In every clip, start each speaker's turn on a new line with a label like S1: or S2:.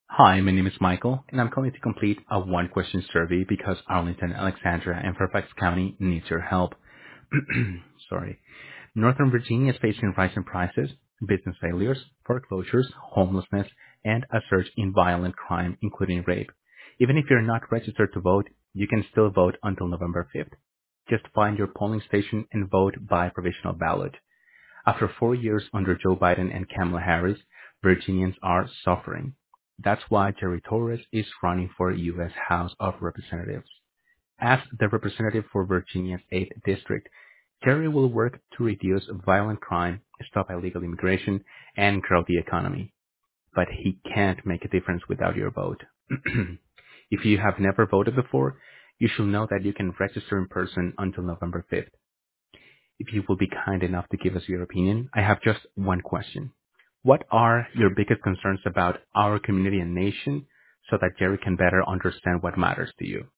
S1: Hi, my name is Michael, and I'm calling to complete a one-question survey because Arlington, Alexandria, and Fairfax County needs your help. Sorry. Northern Virginia is facing rising prices, business failures, foreclosures, homelessness, and a surge in violent crime, including rape. Even if you're not registered to vote, you can still vote until November 5th. Just find your polling station and vote by provisional ballot. After 4 years under Joe Biden and Kamala Harris, Virginians are suffering. That's why Jerry Torres is running for U.S. House of Representatives. As the representative for Virginia's 8th District, Jerry will work to reduce violent crime, stop illegal immigration, and grow the economy. But he can't make a difference without your vote. If you have never voted before, you should know that you can register in person until November 5th. If you will be kind enough to give us your opinion, I have just one question. What are your biggest concerns about our community and nation so that Jerry can better understand what matters to you?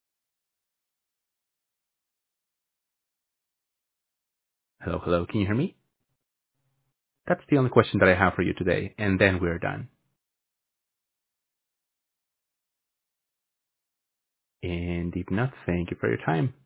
S1: Hello, hello, can you hear me? That's the only question that I have for you today, and then we're done. And if not, thank you for your time.